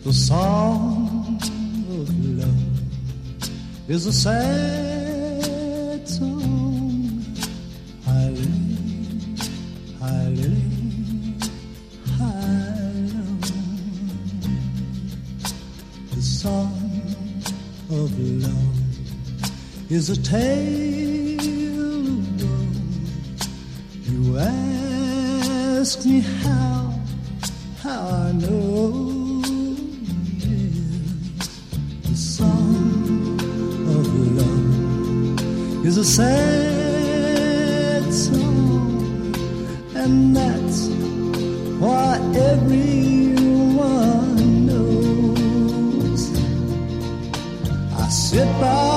The song of love is a sad song. Hi, Lily, hi, Lily, hi, love. The song of love is a tale of woe. You ask me how I know. The song of love is a sad song, and that's why everyone knows. I sit by